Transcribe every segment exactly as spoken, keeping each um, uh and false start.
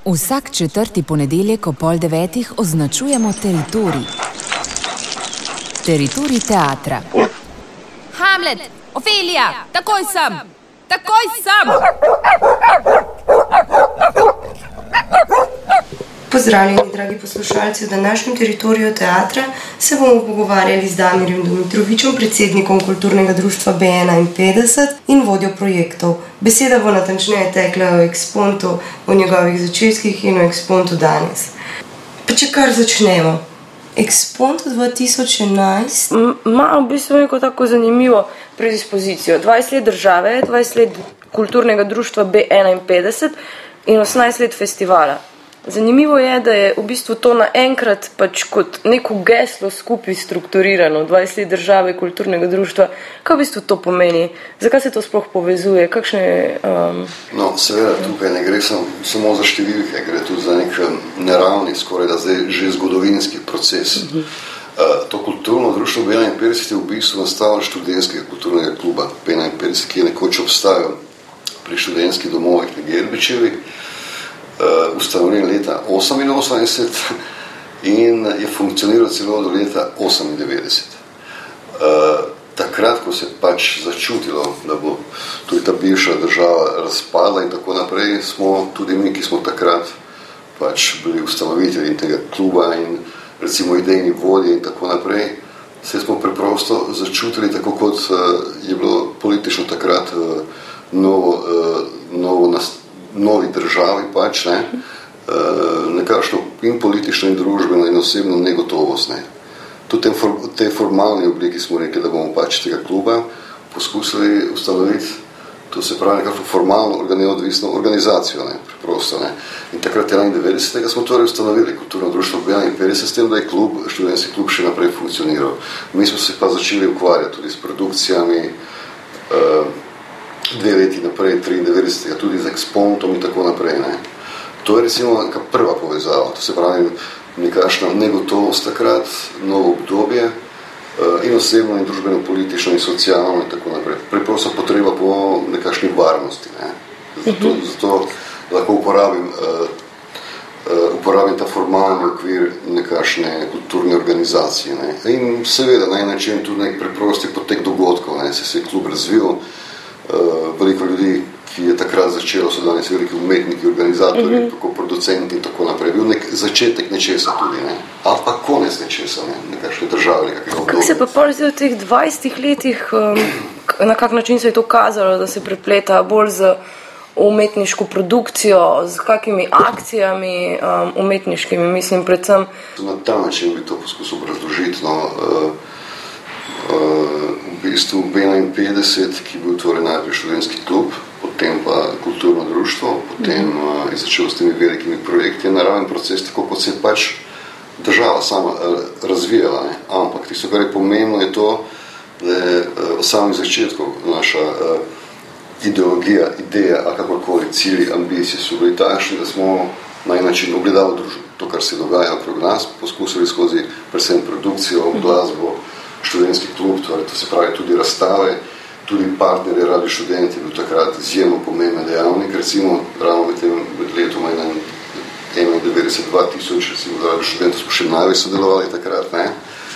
Vsak četrti ponedeljek o pol devetih označujemo teritorij. Teritorij teatra. Hamlet, Ofelija, takoj sem! Takoj sem! Pozdravljeni, dragi poslušalci, v današnjem teritoriju teatra se bomo pogovarjali z Damirjem Dimitrovičem, predsednikom kulturnega društva B enainpetdeset in vodjo projektov. Beseda bo natančneje tekla o Expontu, o njegovih začetkih in o Expontu danes. Pa če kar začnemo. Expont dva tisoč enajst ima v bistvu neko tako zanimivo predispozicijo. dvajset let države, dvajset let kulturnega društva B enainpetdeset in osemnajst let festivala. Zanimivo je, da je v bistvu to naenkrat pač kot neko geslo skupaj strukturirano, dvajset let države kulturnega društva. Kaj v bistvu to pomeni? Zakaj se to sploh povezuje? Kakšne... Um... No, seveda, tukaj ne gre sam, samo za številke, gre tudi za nek neravni, skoraj da zdaj že zgodovinski proces. Uh-huh. Uh, to kulturno društvo B enainpetdeset je v bistvu nastalo študentskega kulturnega kluba B enainpetdeset, ki je nekoč obstajal pri študentskih domovih na Gerbičevi. Uh, ustanovljen leta oseminosemdeset in je funkcioniral celo do leta osemindevetdeset. Uh, takrat, ko se pač začutilo, da bo tudi ta bivša država razpadla in tako naprej, smo tudi mi, ki smo takrat pač bili ustanovitelji tega kluba in recimo idejni vodje in tako naprej, se smo preprosto začutili tako, kot uh, je bilo politično takrat uh, novo, uh, novo nastavljeno, novi državi pač, ne, nekakšno in politično in družbeno in osebno negotovost, ne. Tudi v tej formalni obliki smo rekli, da bomo pač tega kluba poskusili ustanoviti, to se pravi nekakšno formalno neodvisno organizacijo, ne, preprosto, ne. In takrat enaindevetdesetega smo torej ustanovili kulturno društvo B enainpetdeset, s tem, da je klub, študentski klub še naprej funkcioniral. Mi smo se pa začeli ukvarjati tudi s produkcijami, uh, dve leti naprej, triindevetdesetega, tudi z Expontom in tako naprej. Ne. To je recimo neka prva povezava, to se pravi nekakšna negotovost takrat, novo obdobje in osebno in družbeno, politično in socialno in tako naprej. Preprosto potreba po nekakšni varnosti. Ne. Zato, zato lahko uporabim, uh, uh, uporabim ta formalni okvir nekakšne kulturne organizacije. Ne. In seveda na en način tudi nek preprosti potek dogodkov, ne. Se, se je klub razvil. Uh, veliko ljudi, ki je takrat začelo, so danes veliki umetniki, organizatorji, uh-huh. tako producenti in tako naprej. Bil nek začetek nečesa tudi, ne? Ali pa konec nečesa, ne? Nekakšne države, nekakega obdobja. Kako se pa pol zdaj v teh dvajsetih letih, um, na kak način se je to kazalo, da se prepleta bolj z umetniško produkcijo, z kakimi akcijami um, umetniškimi, mislim, predvsem? Na ta način bi to poskusil obrazložiti, no, uh, uh, v bistvu B enainpetdeset, ki je bil torej najprej študentski klub, potem pa kulturno društvo, potem uh, je začel s temi velikimi projekti, naraven proces, tako kot se je pač država sama uh, razvijala, ne? Ampak tisto, kar je pomembno, je to, da je uh, v samih začetkov naša uh, ideologija, ideja, ali kakorkoli cilji, ambicije so bili takšni, da smo na en način ogledali družbo. To, kar se dogaja okrog nas, poskusili skozi predvsem produkcijo, glasbo, študentski klub, torej to se pravi tudi razstave, tudi partnerje radi študenti, bil takrat izjemno pomemben dejavnik, recimo ravno med tem med letom enaindevetdeset dva tisoč, recimo radi študenti smo še največ sodelovali takrat, ne?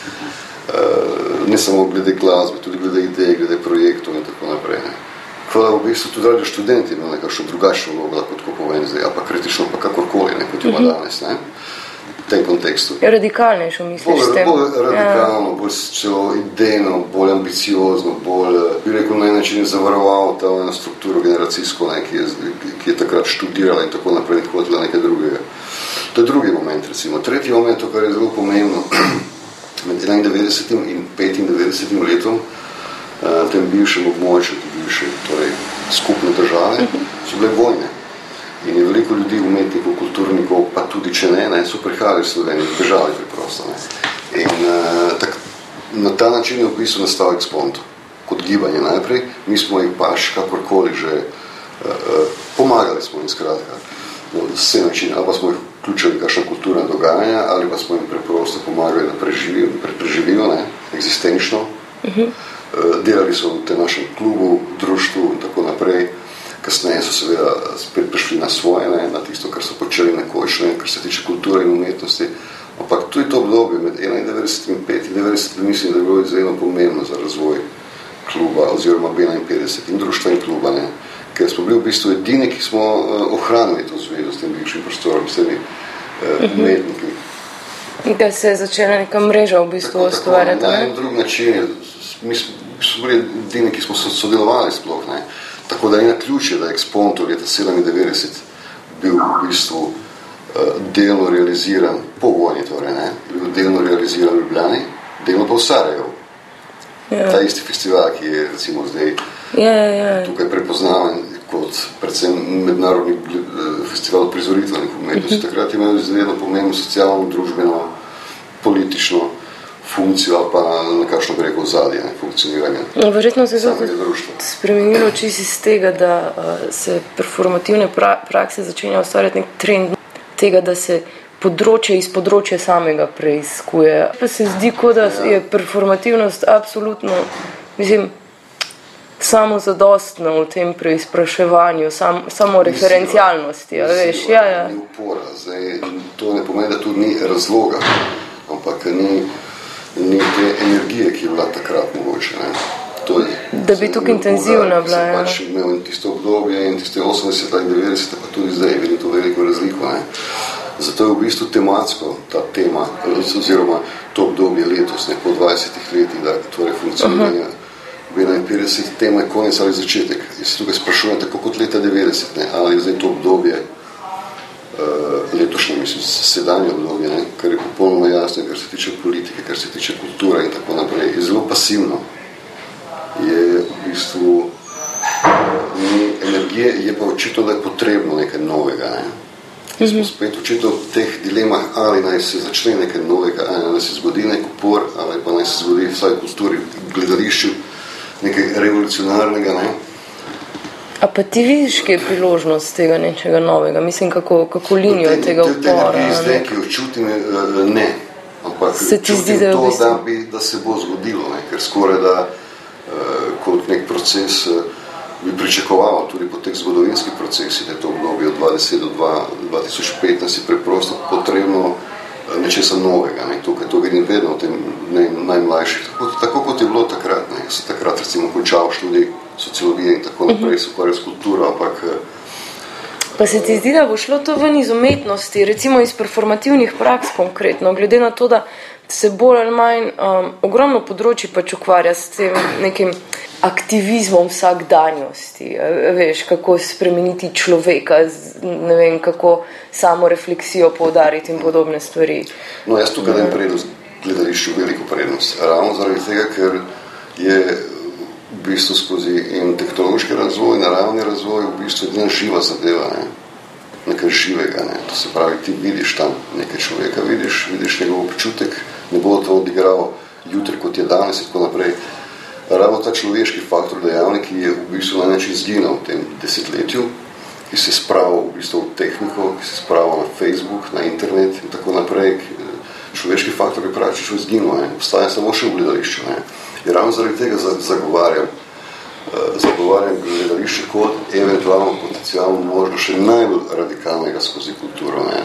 Uh, ne samo glede glasbe, tudi glede idej, glede projektov in tako naprej, ne? Hvala v bistvu tudi radi študenti imel nekakšno drugačno vlogo, kot ko povem zdaj, ali pa kritično, pa kakorkoli, ne, kot ima uh-huh. danes, ne? V tem kontekstu. Je radikalnejšo, misliš, s tem? Bolj radikalno, ja. Bolj celo idejno, bolj ambiciozno, bolj, bi rekel, na en način zavaroval ta strukturo generacijsko, ne, ki, je, ki je takrat študirala in tako naprej, in hotela nekaj drugega. To je drugi moment, recimo. Tretji moment, to, kar je zelo pomembno, med enaindevetdesetim in petindevetdesetim letom, na tem bivšem območju, bivše, torej skupne države, so bile vojne. In je veliko ljudi, umetnikov, kulturnikov, pa tudi če ne, ne so prihajali v Slovenijo, bežali preprosto. Ne. In uh, tak, na ta način je v bistvu nastal Expont kot gibanje najprej. Mi smo jih pač kakorkoli že uh, uh, pomagali smo jim skratka. No, vse načine, ali pa smo jih vključili kakšna kulturna dogajanja, ali pa smo jim preprosto pomagali, da preživijo, pre, preživijo ne, eksistenčno. Uh-huh. Uh, delali so v tem našem klubu, društvu in tako naprej. kasneje so seveda spet prišli na svoje, ne, na tisto, kar so počeli nekoč, ne, kar se tiče kulture in umetnosti. Ampak tudi to obdobje med enaindevetdeset in petindevetdeset mislim, da je bilo izredno pomembno za razvoj kluba oziroma B enainpetdeset in društva in kluba, ne, ker smo bili v bistvu edini, ki smo uh, ohranili to zvezo s tem bivšim prostorom, s temi uh, umetniki. Da se je začela neka mreža v bistvu ustvarjati. Na en drug način, mi smo bili edini, ki smo sodelovali sploh, ne. Tako da je na ključe, da je Exponto leta sedemindevetdeset bil v bistvu uh, delno realiziran po vojni, torej, ne, bil delno realiziran v Ljubljani, delno pa v Sarajevu. Ja. Ta isti festival, ki je recimo zdaj ja, ja, ja. tukaj prepoznaven kot predvsem mednarodni festival prizoritvenih umetnosti. Uh-huh. Takrat je imel izredno pomembno socialno, družbeno, politično funkcijo ali pa nekakšno bi rekel zadje, ne, funkcioniranje. No, verjetno se je zato spremenilo čisto iz tega, da uh, se performativne pra- prakse začenja ustvarjati nek trend tega, da se področje iz področja samega preiskuje. Pa se zdi, kot da je performativnost absolutno, mislim, samozadostna v tem preizpraševanju, sam, samo referencialnosti, a veš, ja, ja. Ni upora, zdaj, to ne pomeni, da tudi ni razloga, ampak ni, ni te energije, ki je bila takrat mogoče, ne. To je, da bi tukaj intenzivna bila, ja. Pač imel tisto obdobje in tiste osemdeseta in devetdeseta, pa tudi zdaj, vidim to veliko razliko, ne. Zato je v bistvu tematsko ta tema, oziroma to obdobje letos, ne, po dvajsetih letih, da torej funkcioniranja uh-huh. B enainpetdeset, tema je konec ali začetek. Jaz se tukaj sprašujem tako kot leta devetdeset, ne, ali je zdaj to obdobje, uh, letošnje, mislim, sedanje obdobje, ne, kar je popolnoma jasno, kar se tiče politike, kar se tiče kulture in tako naprej, je zelo pasivno. Je v bistvu ni energije, je pa očitno, da je potrebno nekaj novega, ne. Smo spet očitno v teh dilemah, ali naj se začne nekaj novega, ali naj se zgodi nek upor, ali pa naj se zgodi vsaj v kulturi, v gledališču, nekaj revolucionarnega, ne. A pa ti vidiš, kaj je priložnost tega nečega novega? Mislim, kako, kako linijo te, tega upora. Te zdaj, ki jo čutim, ne. Ampak se ti zdi, da, to, v bistvu... da, bi, da se bo zgodilo, ne. Ker skoraj da kot nek proces bi pričakoval tudi po teh zgodovinskih procesih, da je to obdobje od dvajset do dva tisoč petnajst je preprosto potrebno nečesa novega. Ne. Tukaj to vidim vedno v tem ne, najmlajših. Tako, tako kot je bilo takrat. Ne. Jaz sem takrat recimo končal študij sociologije in tako naprej, se ukvarjal s kulturo, ampak... Pa se ti zdi, da bo šlo to ven iz umetnosti, recimo iz performativnih praks konkretno, glede na to, da se bolj ali manj um, ogromno področji pač ukvarja s tem nekim aktivizmom vsakdanjosti, veš, kako spremeniti človeka, ne vem, kako samo refleksijo poudariti in podobne stvari. No, jaz tukaj dajem prednost gledališču veliko prednost. Ravno zaradi tega, ker je v bistvu skozi en tehnološki razvoj, naravni razvoj, v bistvu edina živa zadeva, ne? Nekaj živega, ne? To se pravi, ti vidiš tam nekaj človeka, vidiš, vidiš njegov občutek, ne bo to odigral jutri, kot je danes in tako naprej. Ravno ta človeški faktor dejavnik, ki je v bistvu na način zginal v tem desetletju, ki se je spravil v bistvu v tehniko, ki se je spravil na Facebook, na internet in tako naprej. Človeški faktor je praktično zginil, ne? Obstaja samo še v gledališču, ne? In ravno zaradi tega zagovarjam, zagovarjam gledališče kot eventualno potencijalno možno še najbolj radikalnega skozi kulturo. Ne?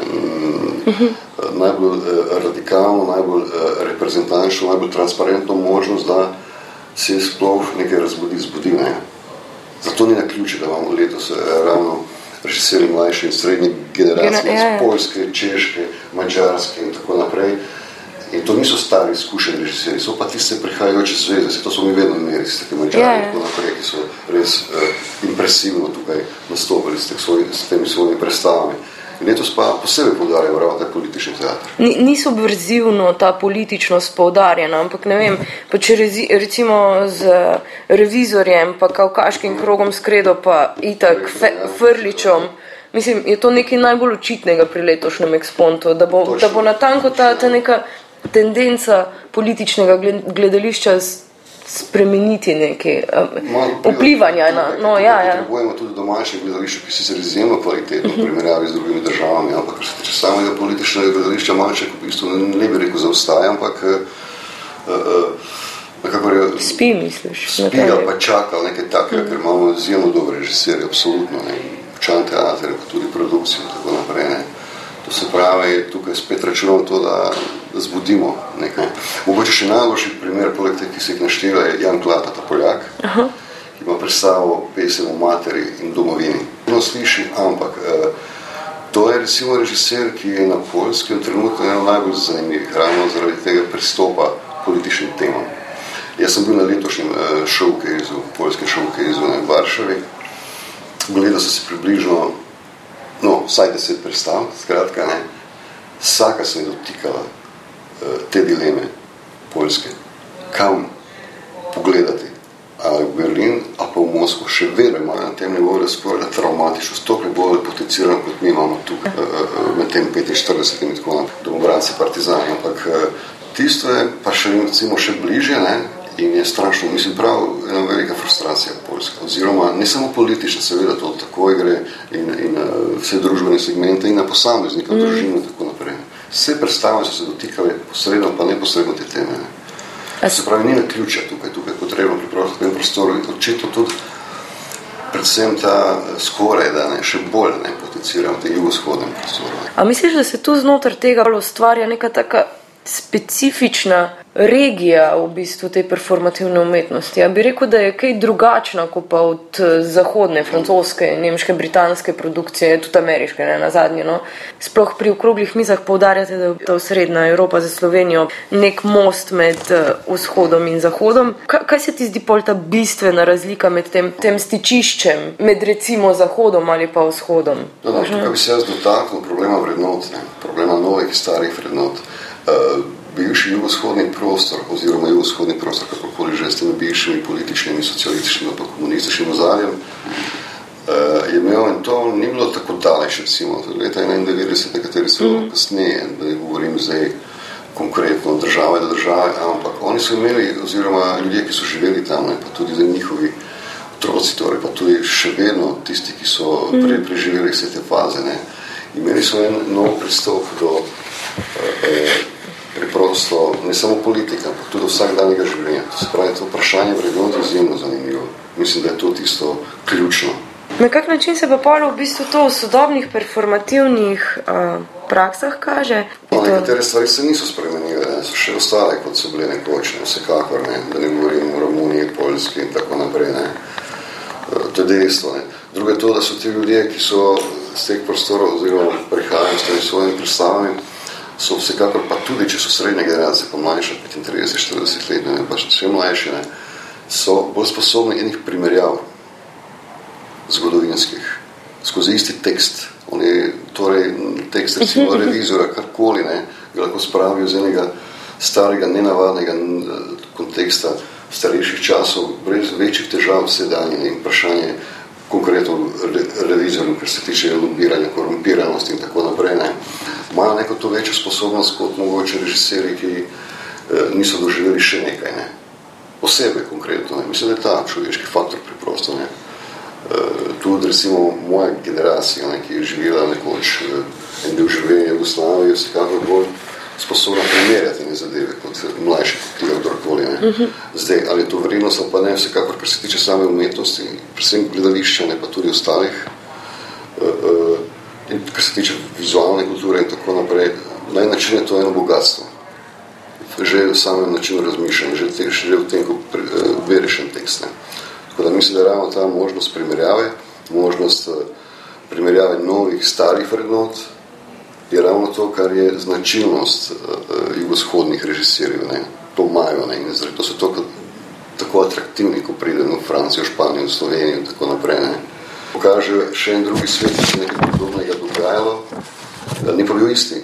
Najbolj radikalno, najbolj reprezentančno, najbolj transparentno možnost, da se sploh nekaj razbudi, zbudi. Ne? Zato ni na ključe, da imamo letos ravno režiserji mlajše in srednje generacije, iz Poljske, Češke, Mađarske in tako naprej. In to niso stari izkušeni režiserji, so pa tiste prihajajoče zveze, to smo mi vedno imeli, tiste te Mađari in tako naprej, ki so res uh, impresivno tukaj nastopili s, svoj, s temi svojimi predstavami. In letos pa posebej poudarjajo ravno ta politični teatr. Ni, ni subverzivno ta političnost poudarjena, ampak ne vem, pa če rezi, recimo z revizorjem, pa kavkaškim krogom skredo, pa itak fe, Frličom, mislim, je to nekaj najbolj očitnega pri letošnjem Expontu, da bo, da bo natanko ta, ta neka tendenca političnega gledališča spremeniti nekaj vplivanja na... No, ja, ja. Potrebujemo tudi domače gledališče, ki sicer izjemno kvalitetno v primerjavi z drugimi državami, ampak kar se tiče samega političnega gledališča, malček v bistvu ne bi rekel zaostaja, ampak uh, uh, je, spi, misliš? Spi ali pa čakal nekaj takega, mm. ker imamo izjemno dobre režiserje, absolutno, ne, Čan teater, pa tudi produkcijo in tako naprej, ne. To se pravi, tukaj spet računamo to, da, da zbudimo nekaj. Mogoče še najboljši primer, poleg teh, ki se jih našteva, je Jan Klata, ta Poljak, Aha. ki ima predstavo pesem o materi in domovini. No, sliši, ampak eh, to je recimo režiser, ki je na Poljskem trenutno eno najbolj zanimivih, ravno zaradi tega pristopa političnim temam. Jaz sem bil na letošnjem eh, showcase-u, poljskem showcase-u v Varšavi. Gledal sem se približno, no, vsaj deset predstav, skratka, ne. Vsaka se je dotikala eh, te dileme Poljske. Kam pogledati? Ali v Berlin, ali pa v Moskvo. Še vedno imajo na tem nivoju skoraj traumatično, stokrat bolj potencirano, kot mi imamo tukaj, eh, med tem petinštiridesetim in tako naprej, domobranci, partizani. Ampak eh, tisto je pa še, recimo, še bližje, ne. In je strašno, mislim, prav ena velika frustracija Poljska, oziroma ne samo politična, seveda to takoj gre in, in uh, vse družbene segmente in na posameznika, mm. družino in tako naprej. Vse predstave so se dotikale posredno, pa neposredno te teme. Ne. Se pravi, ni na ključa tukaj, tukaj potrebno pripraviti v tem prostoru in očitno tudi predvsem ta skoraj, da ne, še bolj ne potenciram v tem jugovzhodnem prostoru. A misliš, da se tu znotraj tega ustvarja neka taka specifična regija v bistvu te performativne umetnosti? Ja bi rekel, da je kaj drugačna kot pa od zahodne, francoske, nemške, britanske produkcije, tudi ameriške, ne, na zadnje, no. Sploh pri okroglih mizah poudarjate, da je ta srednja Evropa za Slovenijo nek most med vzhodom in zahodom. Kaj, kaj se ti zdi pol ta bistvena razlika med tem, tem stičiščem, med recimo zahodom ali pa vzhodom? No, no, tukaj bi se jaz dotaknil problema vrednot, ne, problema novih in starih vrednot. Uh, bivši jugovzhodni prostor, oziroma jugovzhodni prostor, kakorkoli že s temi bivšimi političnimi, socialističnimi pa komunističnim ozadjem, uh, je imel, in to ni bilo tako daleč, recimo, leta enaindevetdeset, kateri so mm. kasneje, da ne govorim zdaj konkretno države do države, ampak oni so imeli, oziroma ljudje, ki so živeli tam, ne, pa tudi za njihovi otroci, torej pa tudi še vedno tisti, ki so mm. pre, preživeli vse te faze, ne, imeli so en nov pristop do uh, preprosto, ne samo politika, ampak tudi vsakdanjega življenja. To se pravi, to vprašanje vrednot je izjemno zanimivo. Mislim, da je to tisto ključno. Na kak način se pa polo v bistvu to v sodobnih performativnih uh, praksah kaže? No, nekatere stvari se niso spremenile, ne? So še ostale, kot so bile nekoč, ne? Vsekakor, ne? Da ne govorim o Romuniji, Poljski in tako naprej. Ne? To je dejstvo. Ne? Drugo je to, da so ti ljudje, ki so z teh prostorov oziroma prihajajo s temi svojimi predstavami, so vsekakor, pa tudi, če so srednje generacije, pa mlajše, petintrideset štirideset let, ne, pa še mlajše, ne, so bolj sposobni enih primerjav zgodovinskih, skozi isti tekst. Oni, torej, tekst, recimo, revizora, karkoli, ne, ga lahko spravijo z enega starega, nenavadnega konteksta starejših časov, brez večjih težav vse danje, ne, in vprašanje konkretno revizorju, ker se tiče lobiranja, korumpiranosti in tako naprej, ne, imajo neko to večjo sposobnost kot mogoče režiserji, ki eh, niso doživeli še nekaj, ne. Posebej konkretno, ne. Mislim, da je ta človeški faktor preprosto, ne. Eh, tudi recimo moja generacija, ne, ki je živela nekoč eh, en del življenja v Jugoslaviji, je vsekakor bolj sposobna primerjati ne zadeve kot mlajši, kot kdorkoli, ne. Uh-huh. Zdaj, ali je to vrednost ali pa ne, vsekakor, kar se tiče same umetnosti, predvsem gledališča, ne, pa tudi ostalih, uh, uh, in kar se tiče vizualne kulture in tako naprej, na en način je to eno bogatstvo. Že v samem načinu razmišljanja, že, te, že v tem, ko pre, uh, bereš en tekst, ne. Tako da mislim, da je ravno ta možnost primerjave, možnost uh, primerjave novih, starih vrednot, je ravno to, kar je značilnost uh, jugovzhodnih režiserjev, ne. To imajo, ne, in zdaj, to so to, tako atraktivni, ko pridemo v Francijo, Španijo, Slovenijo in tako naprej, ne. Pokaže še en drugi svet, ki se nekaj podobnega dogajalo, da ni pa bil isti.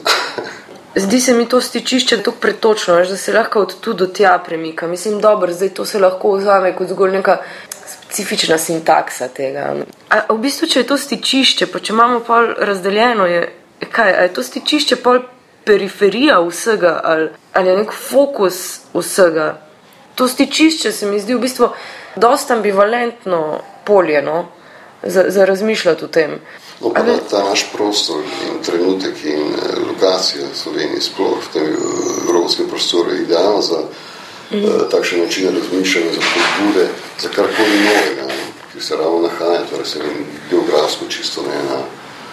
Zdi se mi to stičišče tako pretočno, da se lahko od tu do tja premika. Mislim, dobro, zdaj to se lahko vzame kot zgolj neka specifična sintaksa tega. A v bistvu, če je to stičišče, pa če imamo pol razdeljeno, je, kaj, a je to stičišče pol periferija vsega, ali, ali je nek fokus vsega? To stičišče se mi zdi v bistvu dosta ambivalentno polje, no, za, za razmišljati o tem. No, pa da ta naš prostor in trenutek in lokacija Slovenije sploh v tem evropskem prostoru je idealna za uh, takšne načine razmišljanja, za pobude, za karkoli novega, ne, ki se ravno nahaja, torej se vem, geografsko čisto ne na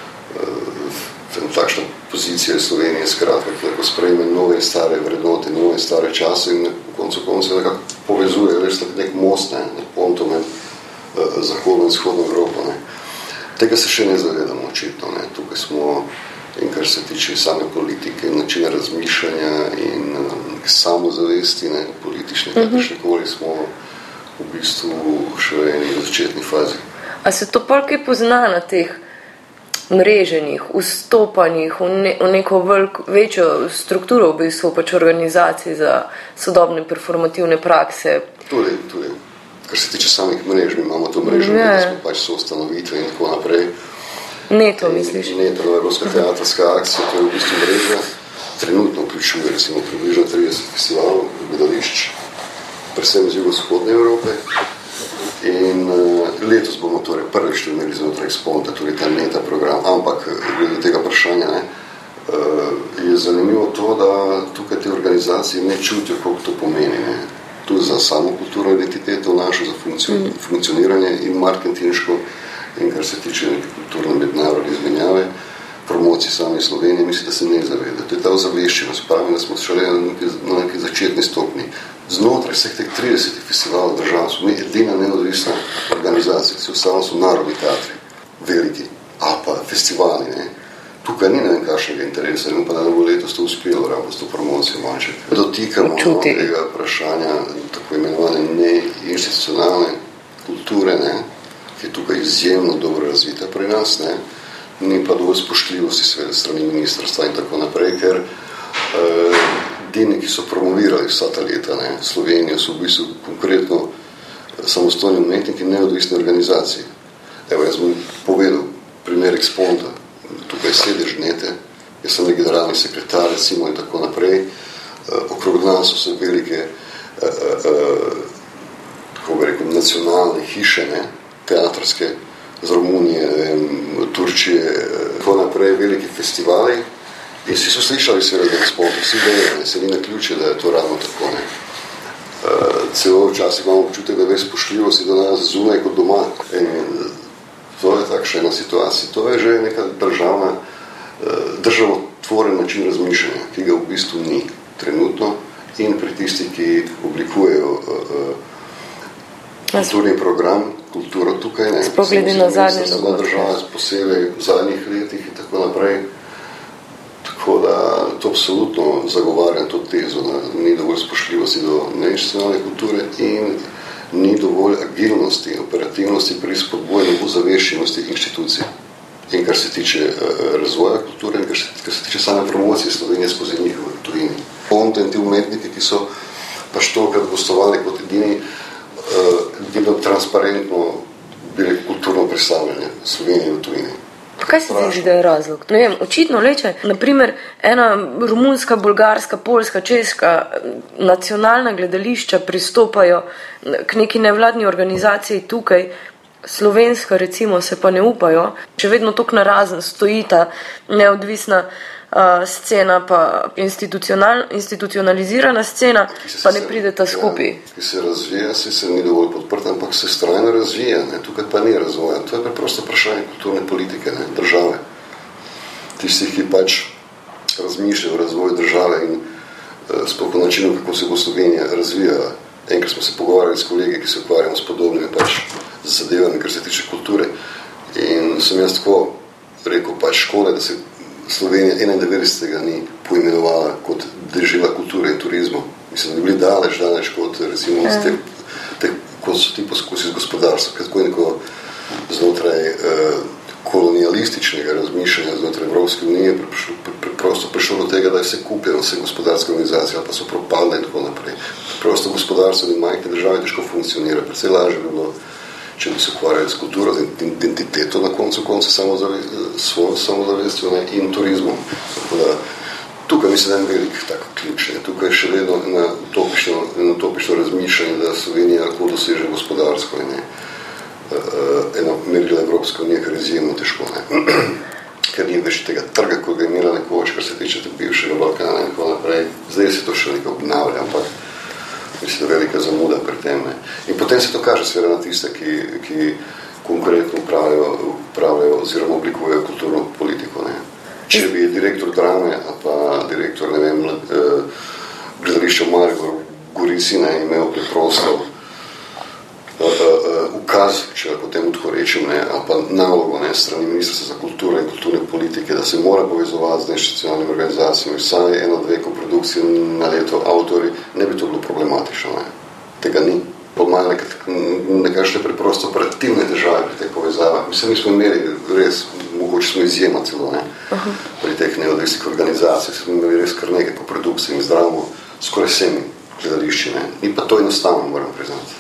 uh, takšna pozicija Slovenije, skratka, ki lahko sprejme nove in stare vrednote, nove in stare čase in v koncu koncu nekako povezuje, veš, nek most, ne, nek ponto med uh, zahodno in vzhodno Evropo. Ne. Tega se še ne zavedamo očitno. Ne. Tukaj smo, in kar se tiče same politike, načina razmišljanja in uh, samozavesti, ne, politične, kakršnekoli smo v bistvu še v eni začetni fazi. A se to pa kaj pozna na teh mreženjih, vstopanjih v, ne, v neko veliko, večjo strukturo v bistvu pač organizacij za sodobne performativne prakse? Tudi, tudi. Kar se tiče samih mrež, mi imamo to mrežo, da smo pač so ustanovitve in tako naprej. Neto, misliš? Neto, Evropska teatrska akcija, to je v bistvu mreža, trenutno vključuje recimo približno trideset festivalov, gledališč, predvsem z jugovzhodne Evrope. In uh, letos bomo torej prvič to imeli znotraj Exponta, torej ta Neta program, ampak glede tega vprašanja ne, uh, je zanimivo to, da tukaj te organizacije ne čutijo, koliko to pomeni. Ne. Tu za samo kulturno identiteto našo, za funkcion, mm. funkcioniranje in marketinško in kar se tiče neke kulturne mednarodne izmenjave, promociji same Slovenije, mislim, da se ne zaveda. To je ta ozaveščenost, pravi, da smo šele na neki, na neki začetni stopni. Znotraj vseh teh tridesetih festivalov držav smo mi edina neodvisna organizacija, vse ostalo so narodni teatri, veliki, a pa festivali, ne. Tukaj ni ne vem kakšnega interesa, ne pa da bo letos to uspelo, ravno s to promocijo manjšek. Dotikamo tega vprašanja tako imenovane neinstitucionalne kulture, ne, ki je tukaj izjemno dobro razvita pri nas, ne, ni pa dovolj spoštljivosti sveda strani ministrstva in tako naprej, ker eh, dini, ki so promovirali vsa ta leta, ne, Slovenijo, so v bistvu konkretno samostojni umetniki neodvisne organizacije. Evo, jaz bom povedal primer Exponta, tukaj sedež Nete, jaz sem generalni sekretar, recimo in tako naprej, uh, okrog nas so se velike uh, uh, kako bi rekel, nacionalne hiše, ne, teatrske, z Romunije, Turčije, tako naprej, veliki festivali. In vsi so slišali seveda za Exponta, vsi vejo, se ni naključje, da je to ravno tako. Ne. Uh, celo včasih imamo občutek, da je spoštljivosti do nas zunaj kot doma. In to je takšna ena situacija. To je že neka državna, uh, državotvoren način razmišljanja, ki ga v bistvu ni trenutno in pri tistih, ki oblikujejo uh, kulturni program, kulturo tukaj. Ne. Spogledi na zadnje dogodke. Država posebej v zadnjih letih in tako naprej. Tako da to absolutno zagovarjam to tezo, da ni dovolj spoštljivosti do neinstitucionalne kulture in ni dovolj agilnosti, operativnosti pri spodbujanju ozaveščenosti inštitucij. In kar se tiče uh, razvoja kulture in kar se, kar se tiče same promocije Slovenije skozi njihove tujini. Ponte in ti umetniki, ki so pač tokrat gostovali kot edini, uh, edino transparentno bili kulturno predstavljanje Slovenije v tujini. Kaj se zdi, da je razlog? Ne vem, očitno leče, naprimer, ena romunska, bolgarska, poljska, česka nacionalna gledališča pristopajo k neki nevladni organizaciji tukaj, slovenska recimo se pa ne upajo, če vedno tok narazen stoji ta neodvisna uh, scena, pa institucional, institucionalizirana scena, pa ne prideta skupaj. Ja, ki se razvija, se, se ni dovolj podprta, ampak se strajno razvija, ne? Tukaj pa ni razvoja. To je preprosto vprašanje kulturne politike, ne? Države. Tistih, ki pač razmišljajo o razvoju države in uh, sploh po načinu, kako se bo Slovenija razvijala. Enkrat smo se pogovarjali s kolegi, ki se ukvarjamo s podobnimi pač z zadevami, kar se tiče kulture. In sem jaz tako rekel, pač škole, da se Slovenija enaindevetdesetega ni poimenovala kot država kulture in turizmu. Mislim, da bi bili daleč, daleč kot recimo ja. te, te, kot so ti poskusi z gospodarstva, kako je neko znotraj eh, kolonialističnega razmišljanja znotraj Evropske unije preprosto prišlo do tega, da je vse kupljeno, vse gospodarske organizacije, ali pa so propadle in tako naprej. Prosto gospodarstvo in majhne države težko funkcionira, predvsej lažje bi bilo, če bi se ukvarjali s kulturo, z identiteto na koncu konca svojo samozavestjo in turizmom. Tako da tukaj mislim, da je velik tako ključ. Ne. Tukaj je še vedno eno utopično, utopično razmišljanje, da Slovenija lahko doseže gospodarsko in ne. Eno merila Evropska unija, kar je izjemno težko. Ne. Ker ni več tega trga, ko ga je imela nekoč, kar se tiče bivšega Balkana in tako naprej. Zdaj se to še nekaj obnavlja, ampak Mislim, da velika zamuda pri tem. Ne. In potem se to kaže seveda na tiste, ki, ki konkretno upravljajo, upravljajo oziroma oblikujejo kulturno politiko. Ne. Če bi direktor drame ali pa direktor, ne vem, gledališča v Mariboru, Gorici, ne, imel preprosto Uh, uh, ukaz, če potem tako rečem, ne, ali pa nalogo ne, strani Ministrstva za kulturo in kulturne politike, da se mora povezovati z neinstitucionalnimi organizacijami, vsaj eno, dve koprodukcije na leto avtori, ne bi to bilo problematično. Ne. Tega ni. Pomaga nekakšne preprosto operativne težave pri teh povezavah. Mislim, mi smo imeli res, mogoče smo izjema celo, ne, uh-huh. pri teh neodvisnih organizacijah, smo imeli res kar nekaj koprodukcije in zdravimo skoraj vsemi gledališči. Ne. Ni pa to enostavno, moram priznati.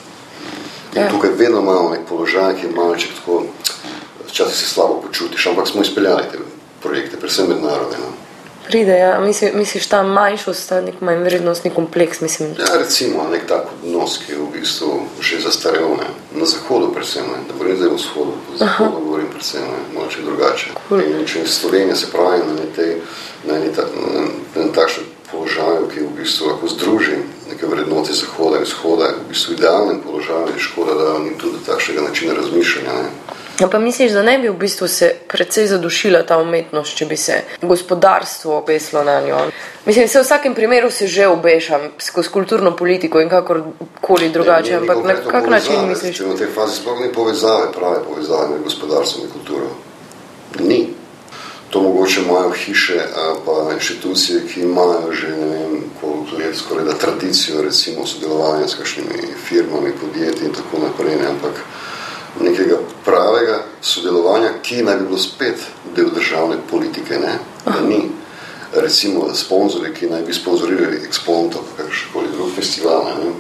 In tukaj vedno imamo nek položaj, ki je malček tako, včasih se slabo počutiš, ampak smo izpeljali te projekte, predvsem mednarodne. No. Pride, ja. Misli, misliš ta manjšost, ta nek manj vrednostni kompleks, mislim? Ja, recimo, nek tak odnos, ki je v bistvu že zastarel, ne. Na zahodu predvsem, ne. Da govorim zdaj v vzhodu, v zahodu Aha. govorim predvsem, ne. Malček drugače. Cool. In če Slovenija se pravi na nekaj, na nekaj takšnem položaju, ki v bistvu lahko združi neke vrednote zahoda in vzhoda, v bistvu idealnem položaju, je škoda, da ni tudi takšnega načina razmišljanja. Ne? Ja, pa misliš, da ne bi v bistvu se precej zadušila ta umetnost, če bi se gospodarstvo obeslo na njo? Mislim, se v vsakem primeru se že obeša skozi kulturno politiko in kakorkoli drugače, ne, ampak na kak način misliš? V tej fazi sploh ni povezave, prave povezave med gospodarstvom in kulturo. Ni. To mogoče imajo hiše pa inštitucije, ki imajo že ne vem koliko let skoraj da tradicijo recimo sodelovanja s kakšnimi firmami, podjetji in tako naprej, ne, ampak nekega pravega sodelovanja, ki naj bi bilo spet del državne politike, ne, da ni. Recimo sponzori, ki naj bi sponzorirali Exponto, kakškoli drug festival, ne,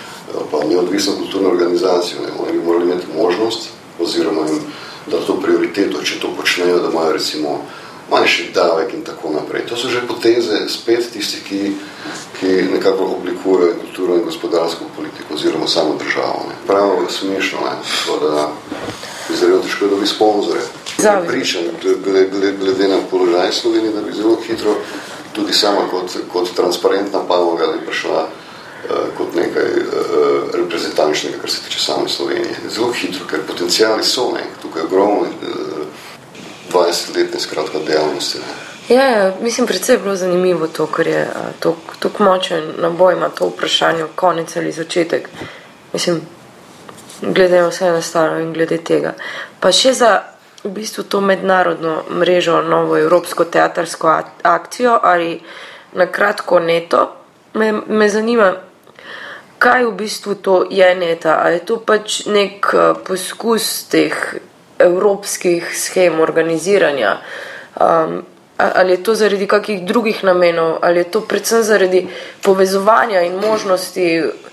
pa neodvisno kulturno organizacijo, ne, oni bi morali imeti možnost oziroma jim dati to prioriteto, če to počnejo, da imajo recimo manjši davek in tako naprej. To so že poteze spet tistih, ki, ki nekako oblikujejo kulturno in gospodarsko politiko oziroma samo državo. Ne. Pravo smešno, ne, to, da bi zelo težko dobi sponzore. Pričam, glede, glede, glede na položaj Slovenije, da bi zelo hitro tudi sama kot, kot transparentna panoga bi prišla uh, kot nekaj uh, reprezentančnega, kar se tiče same Slovenije. Zelo hitro, ker potencijali so, ne, tukaj je ogromno uh, dvajsetletne skratka dejavnosti. Ne. Ja, ja, mislim, predvsej je bilo zanimivo to, ker je tako močen naboj ima to vprašanje, konec ali začetek. Mislim, glede vse nastalo in glede tega. Pa še za v bistvu to mednarodno mrežo, novo evropsko teatrsko akcijo ali na kratko neto, me, me zanima, kaj v bistvu to je neta, ali je to pač nek poskus teh evropskih schem organiziranja, um, ali je to zaradi kakih drugih namenov, ali je to predvsem zaradi povezovanja in možnosti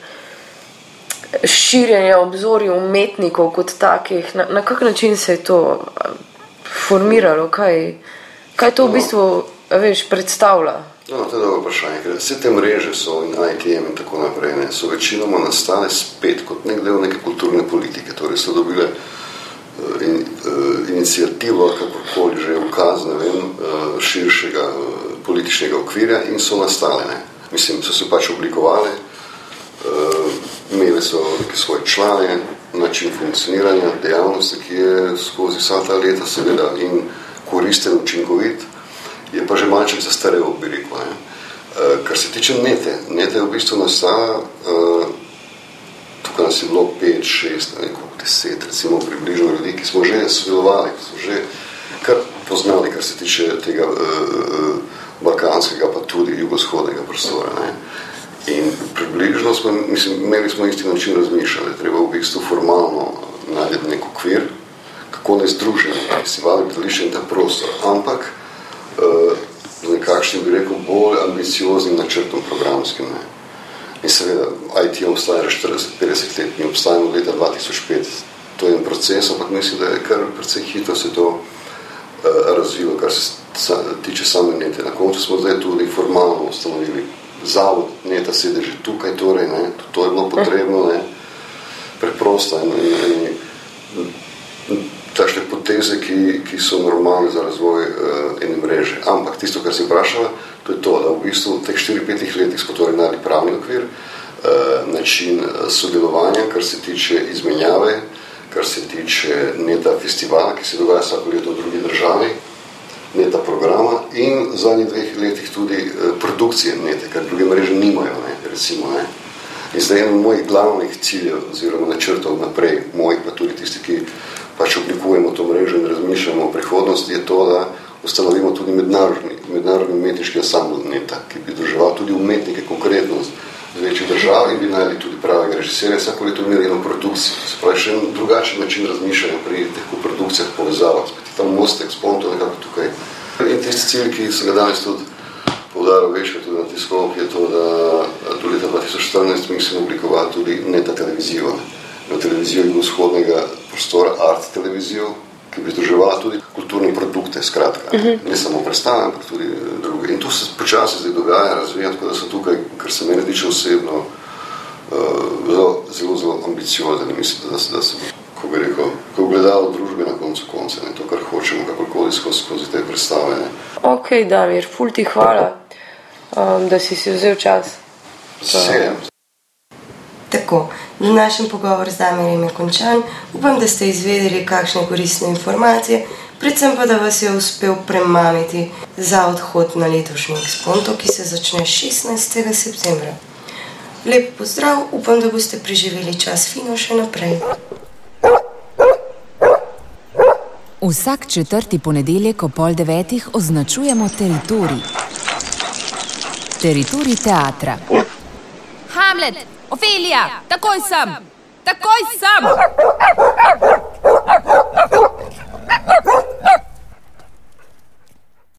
širjenja obzorij umetnikov kot takih, na, na kak način se je to formiralo, kaj, kaj to v bistvu, veš, predstavlja? No, to je dobro vprašanje, ker vse te mreže so in I T M in tako naprej, ne, so večinoma nastale spet kot nek del neke kulturne politike, torej so dobile In, uh, inicijativo, kakorkoli že ukaz, ne vem, uh, širšega uh, političnega okvirja in so nastale. Ne. Mislim, so se pač oblikovali, uh, imeli so neke svoje člane, način funkcioniranja, dejavnosti, ki je skozi vsa ta leta seveda in koristen, učinkovit, je pa že malček zastarel, bi rekel. Ne. Uh, kar se tiče nete, nete je v bistvu nastala, uh, tukaj nas je bilo pet, šest, ne vem, deset, recimo približno ljudi, ki smo že sodelovali, ki smo že kar poznali, kar se tiče tega uh, balkanskega, pa tudi jugovzhodnega prostora. Ne. In približno smo, mislim, imeli smo isti način razmišljali, treba v bistvu formalno najti nek okvir, kako ne združiti festivali, gledališče in ta prostor, ampak uh, z nekakšnim, bi rekel, bolj ambicioznim načrtom programskim. Ne. In seveda, I T obstaja štirideset petdeset let, mi obstajamo od leta dva tisoč pet. To je en proces, ampak mislim, da je kar precej hitro se to uh, razvilo, kar se sa, tiče same nete. Na koncu smo zdaj tudi formalno ustanovili zavod, neta sedeži tukaj, torej, ne, to je bilo potrebno, ne, preprosto. In, in, in, takšne poteze, ki, ki so normalne za razvoj uh, ene mreže. Ampak tisto, kar si vprašala, to je to, da v bistvu v teh štiri pet letih smo torej najeli pravni okvir, način sodelovanja, kar se tiče izmenjave, kar se tiče Neta festivala, ki se dogaja vsako leto v drugi državi, Neta programa in v zadnjih dveh letih tudi produkcije Nete, kar druge mreže nimajo, ne, recimo. Ne. In zdaj eno mojih glavnih ciljev oziroma načrtov naprej, mojih pa tudi tisti, ki pač oblikujemo to mrežo in razmišljamo o prihodnosti, je to, da ustanovimo tudi mednarodni, mednarodni umetniški ansambl Neta, ki bi združeval tudi umetnike konkretno z večjih držav in bi najeli tudi pravega režiserja, vsako leto imeli eno produkcijo. Se pravi, še en drugačen način razmišljanja pri teh produkcijah povezavah, spet tam mostek, sponto nekako tukaj. In tisti cilj, ki se ga danes tudi poudaril večkrat tudi na tiskovki, je to, da do leta dva tisoč štirinajst mislim oblikovati tudi Neta televizijo. Na televizijo jugovzhodnega prostora, art televizijo, ki bi združevala tudi kulturne produkte, skratka. Uh-huh. Ne samo predstave, ampak tudi druge. In to se počasi zdaj dogaja, razvija, tako da so tukaj, kar se meni tiče osebno, uh, zelo, zelo ambiciozen. Mislim, da, da sem, ko bi rekel, ko gledal družbe na koncu konca, ne, to, kar hočemo, kakorkoli skozi, skozi te predstave. Ne. Ok, Damir, ful ti hvala, um, da si si vzel čas. Sejem. Tako, današnji pogovor z Damirjem je končan. Upam, da ste izvedeli kakšne koristne informacije, predvsem pa, da vas je uspel premamiti za odhod na letošnji Exponto, ki se začne šestnajstega septembra. Lep pozdrav, upam, da boste preživeli čas fino še naprej. Vsak četrti ponedeljek ob pol devetih označujemo teritorij. Teritorij teatra. Hamlet, Ofelija, takoj sem! Takoj sem!